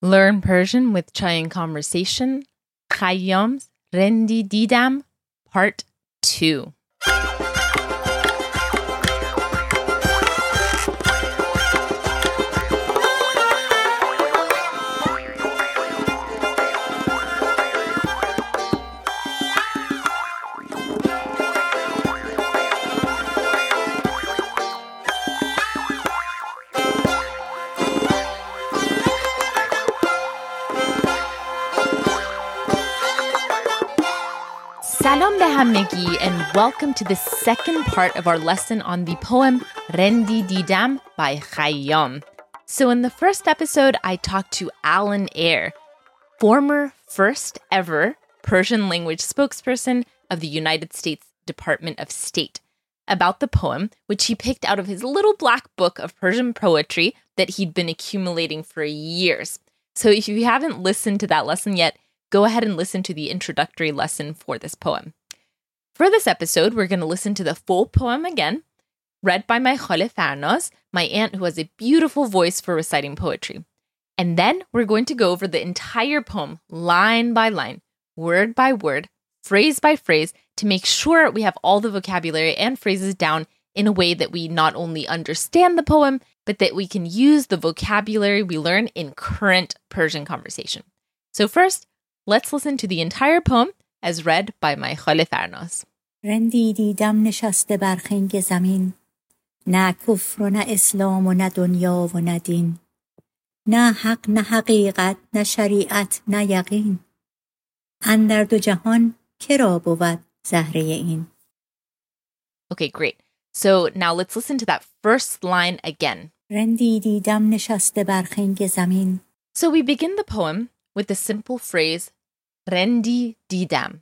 Learn Persian with Chai and Conversation, Khayyam's Rendi Didam, Part 2. Salam be hamegi and welcome to the second part of our lesson on the poem Rendi Didam by Khayyam. So in the first episode, I talked to Alan Ayre, former first ever Persian language spokesperson of the United States Department of State, about the poem, which he picked out of his little black book of Persian poetry that he'd been accumulating for years. So if you haven't listened to that lesson yet, go ahead and listen to the introductory lesson for this poem. For this episode, we're going to listen to the full poem again, read by my Khale Farnaz, my aunt who has a beautiful voice for reciting poetry. And then we're going to go over the entire poem, line by line, word by word, phrase by phrase, to make sure we have all the vocabulary and phrases down in a way that we not only understand the poem, but that we can use the vocabulary we learn in current Persian conversation. So first, let's listen to the entire poem as read by my Khale Farnaz. رندی دیدم نشسته بر خنگ زمین، نه کفر و نه اسلام و نه دنیا و نه دین، نه حق نه حقیقت نه شریعت نه یقین، اندر دو جهان که را بود زهره این. Okay, great. So now let's listen to that first line again. رندی دیدم نشسته بر خنگ زمین. So we begin the poem with the simple phrase Rendi Didam.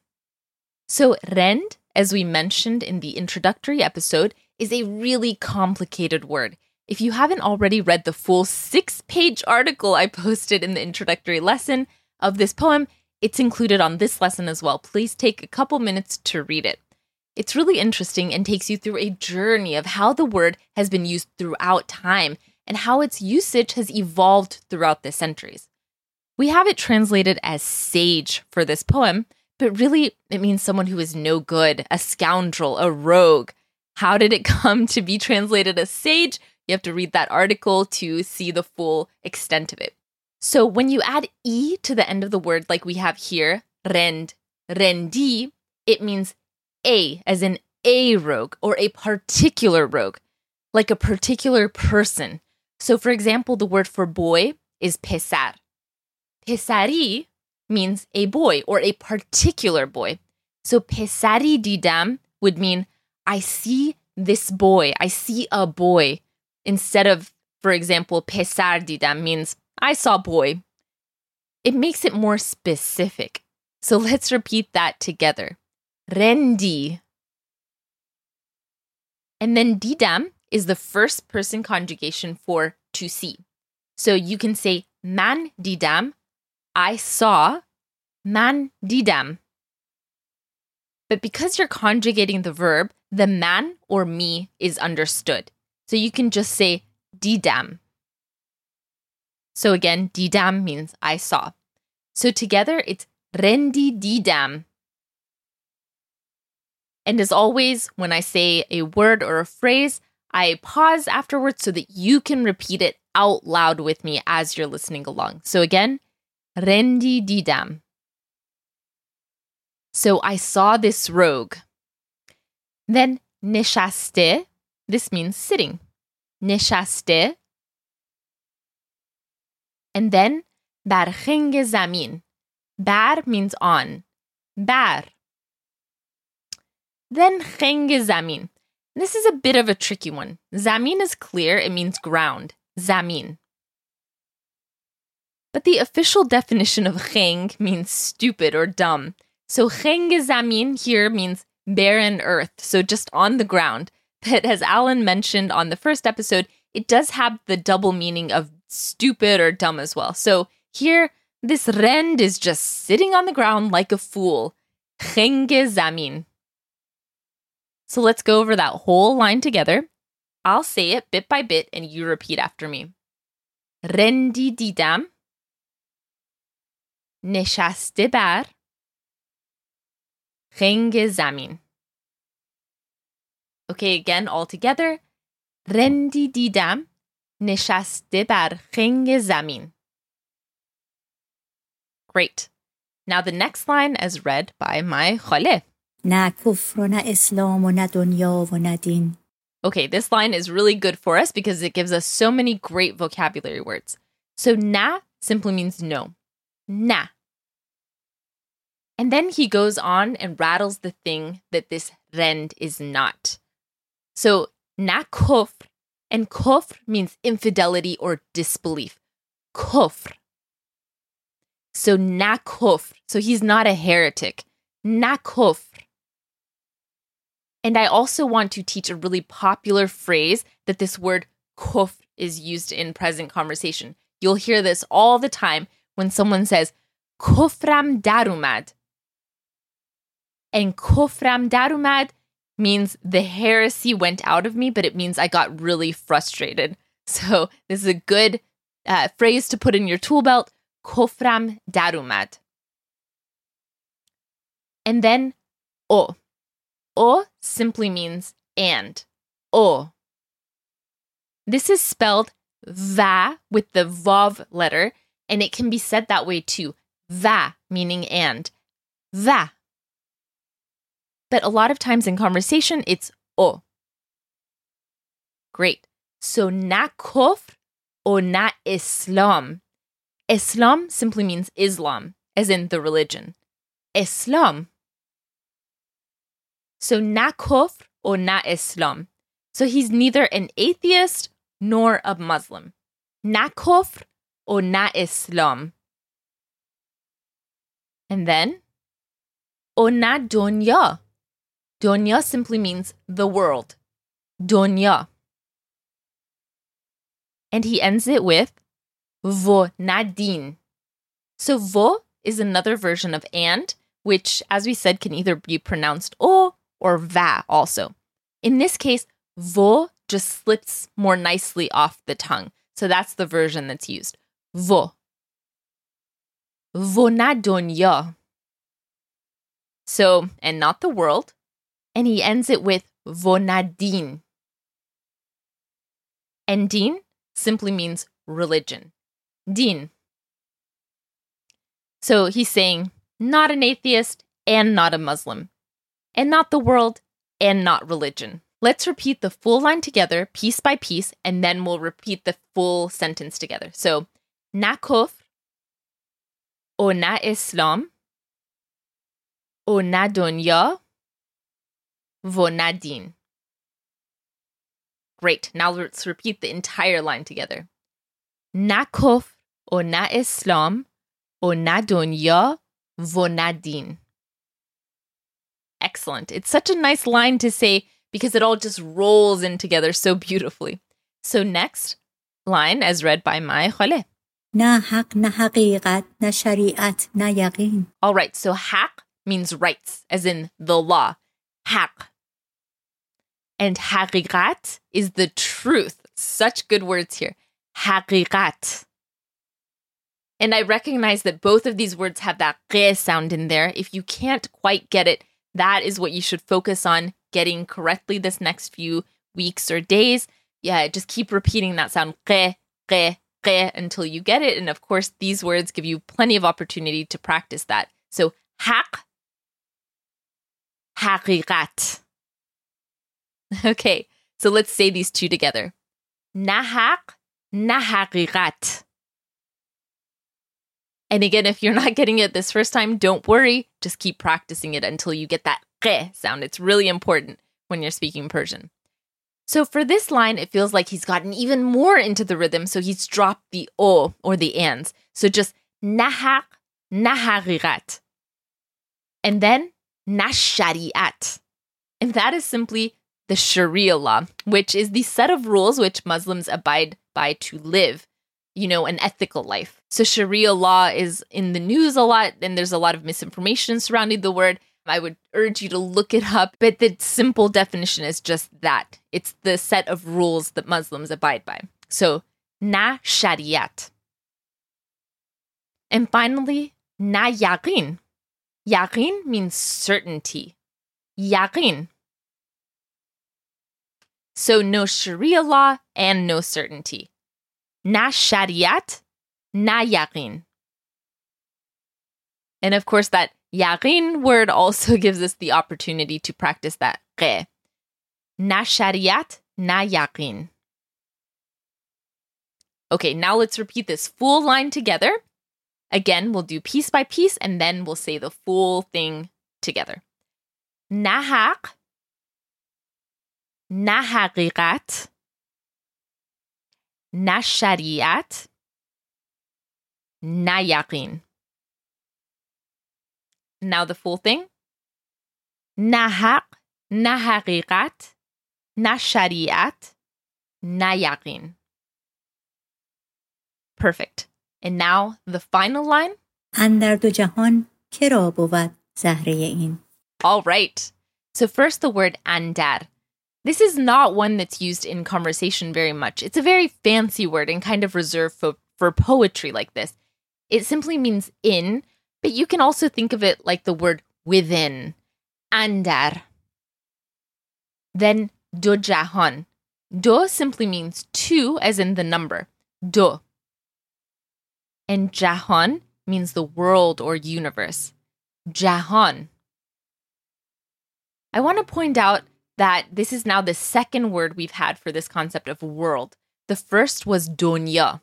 So rend, as we mentioned in the introductory episode, is a really complicated word. If you haven't already read the full 6-page article I posted in the introductory lesson of this poem, it's included on this lesson as well. Please take a couple minutes to read it. It's really interesting and takes you through a journey of how the word has been used throughout time and how its usage has evolved throughout the centuries. We have it translated as sage for this poem, but really it means someone who is no good, a scoundrel, a rogue. How did it come to be translated as sage? You have to read that article to see the full extent of it. So when you add E to the end of the word like we have here, rend, rendi, it means a, as in a rogue or a particular rogue, like a particular person. So for example, the word for boy is pesar. Pesari means a boy or a particular boy. So pesari didam would mean I see this boy, I see a boy. Instead of, for example, pesar didam means I saw boy. It makes it more specific. So let's repeat that together. Rendi. And then didam is the first person conjugation for to see. So you can say man didam, I saw, man didam. But because you're conjugating the verb, the man or me is understood. So you can just say didam. So again, didam means I saw. So together it's rendi didam. And as always, when I say a word or a phrase, I pause afterwards so that you can repeat it out loud with me as you're listening along. So again, rendi didam. So I saw this rogue. Then neshaste, this means sitting. Neshaste. And then bar kheng zamin. Bar means on. Bar. Then kheng zamin. This is a bit of a tricky one. Zamin is clear, it means ground. Zamin. But the official definition of kheng means stupid or dumb. So kheng zamin here means barren earth, so just on the ground. But as Alan mentioned on the first episode, it does have the double meaning of stupid or dumb as well. So here, this rend is just sitting on the ground like a fool. Kheng zamin. So let's go over that whole line together. I'll say it bit by bit and you repeat after me. Rendi didam. نشسته بر خنگ زمین. Okay, again, all together. رندی دیدم نشسته بر خنگ زمین. Great. Now the next line as read by my خاله. نه کفر و نه اسلام و نه دنیا و نه دین. Okay, this line is really good for us because it gives us so many great vocabulary words. So na simply means no. Na. And then he goes on and rattles the thing that this rend is not. So na kufr, and kufr means infidelity or disbelief. Kufr. So na kufr. So he's not a heretic. Na kufr. And I also want to teach a really popular phrase that this word kufr is used in present conversation. You'll hear this all the time when someone says, kufram darumad. And kufram darumad means the heresy went out of me, but it means I got really frustrated. So this is a good phrase to put in your tool belt, kufram darumad. And then o. O simply means and. O. This is spelled va with the vav letter, and it can be said that way too. Va meaning and. Va. But a lot of times in conversation, it's o. Great. So na kufr or na Islam. Islam simply means Islam, as in the religion. Islam. So na kufr or na Islam. So he's neither an atheist nor a Muslim. Na kufr or na Islam. And then, o na dunya. Dunya simply means the world. Dunya. And he ends it with vo na din. So vo is another version of and, which, as we said, can either be pronounced o or va also. In this case, vo just slips more nicely off the tongue. So that's the version that's used. Vo. Vo na dunya. So, and not the world. And he ends it with vo na din. And din simply means religion. Din. So he's saying not an atheist and not a Muslim. And not the world, and not religion. Let's repeat the full line together, piece by piece, and then we'll repeat the full sentence together. So, na kufr, o na Islam, o na dunya, vo na din. Great. Now let's repeat the entire line together. Na kufr, o na Islam, o na dunya, vo na din. Excellent. It's such a nice line to say because it all just rolls in together so beautifully. So next line as read by my خاله. نه حق نه حقیقت نه شریعت نه یقین. All right, so حق means rights, as in the law. حق. And حقیقت is the truth. Such good words here. حقیقت. And I recognize that both of these words have that q sound in there. If you can't quite get it, that is what you should focus on getting correctly this next few weeks or days. Yeah, just keep repeating that sound q until you get it. And of course, these words give you plenty of opportunity to practice that. So, حق, حقیقت. Okay, so let's say these two together. نه حق, نه حقیقت. And again, if you're not getting it this first time, don't worry. Just keep practicing it until you get that q sound. It's really important when you're speaking Persian. So for this line, it feels like he's gotten even more into the rhythm. So he's dropped the o or the ands. So just na haq, na haqiqat. And then na shari'at. And that is simply the Sharia law, which is the set of rules which Muslims abide by to live, an ethical life. So Sharia law is in the news a lot, and there's a lot of misinformation surrounding the word. I would urge you to look it up, but the simple definition is just that. It's the set of rules that Muslims abide by. So, na shariat. And finally, Na yaqeen. Yaqeen means certainty. Yaqeen. So no Sharia law and no certainty. Na shariat, na yaqeen. And of course, that yaqeen word also gives us the opportunity to practice that qe. Na shariat, na yaqeen. Okay, now let's repeat this full line together. Again, we'll do piece by piece, and then we'll say the full thing together. Na haq, na haqiqat, na shariat, na yaqeen. Now the full thing. Na haq, na haqiqat, na shariat, na yaqeen. Perfect. And now the final line. اندر دو جهان که را بود زهره این. All right. So first the word andar. This is not one that's used in conversation very much. It's a very fancy word and kind of reserved for poetry like this. It simply means in, but you can also think of it like the word within. Andar. Then do jahan. Do simply means two, as in the number. Do. And jahan means the world or universe. Jahan. I want to point out that this is now the second word we've had for this concept of world. The first was dunya.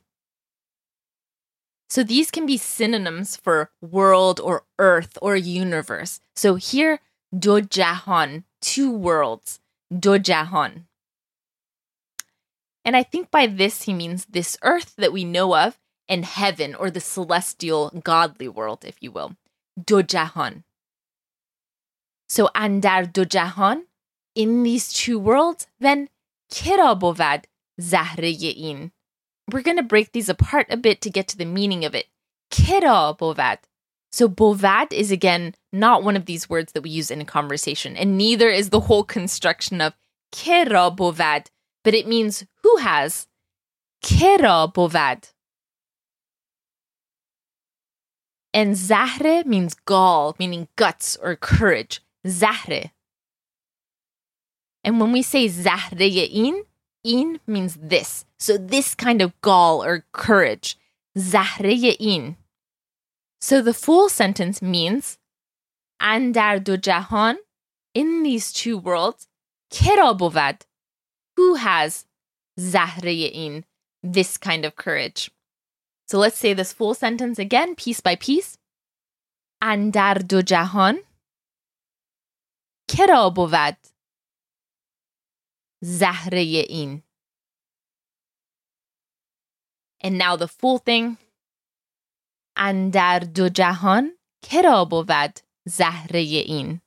So these can be synonyms for world or earth or universe. So here, do jahan, two worlds. Do jahan. And I think by this he means this earth that we know of, and heaven, or the celestial, godly world, if you will. Do jahan. So andar do jahan, in these two worlds, then kira bovad zahre in. We're going to break these apart a bit to get to the meaning of it. Kira bovad. So bovad is again not one of these words that we use in a conversation, and neither is the whole construction of kira bovad, but it means who has. Kira bovad. And zahre means gall, meaning guts or courage. Zahre. And when we say zahre in means this. So this kind of gall or courage. Zahre in. So the full sentence means andar do jahan, in these two worlds, kera bovad, who has zahre in, this kind of courage. So let's say this full sentence again, piece by piece. Andar do jahan, kera bovad, zahre in. And now the full thing. Andar do jahan, kera bovad, zahre in.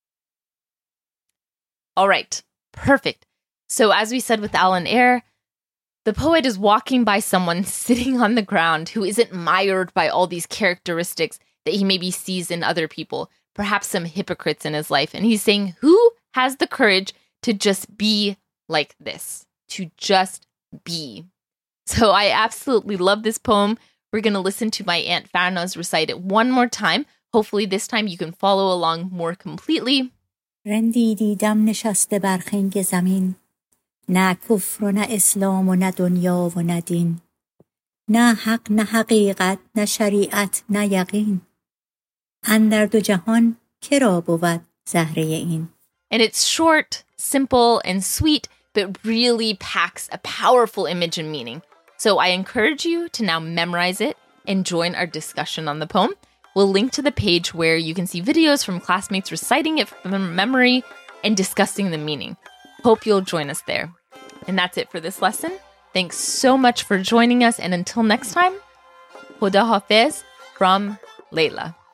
All right, perfect. So as we said with Alan Eyre, the poet is walking by someone sitting on the ground who isn't mired by all these characteristics that he maybe sees in other people, perhaps some hypocrites in his life. And he's saying, who has the courage to just be like this? To just be. So I absolutely love this poem. We're going to listen to my Aunt Farnaz recite it one more time. Hopefully this time you can follow along more completely. رندی دیدم نشسته بر خنگ زمین، نه کفر و نه اسلام و نه دنیا و نه دین، نه حق نه حقیقت نه شریعت نه یقین، اندر دو جهان که را بود زهره این. And it's short, simple, and sweet, but really packs a powerful image and meaning. So I encourage you to now memorize it and join our discussion on the poem. We'll link to the page where you can see videos from classmates reciting it from memory and discussing the meaning. Hope you'll join us there. And that's it for this lesson. Thanks so much for joining us. And until next time, Khuda Hafiz from Layla.